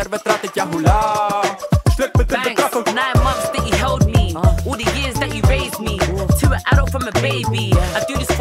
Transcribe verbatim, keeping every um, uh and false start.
нерви тратить, я гуляв. Шлях би тебе трафив. Nine months that he held me, all the years that he raised me, to an adult from a baby. I do this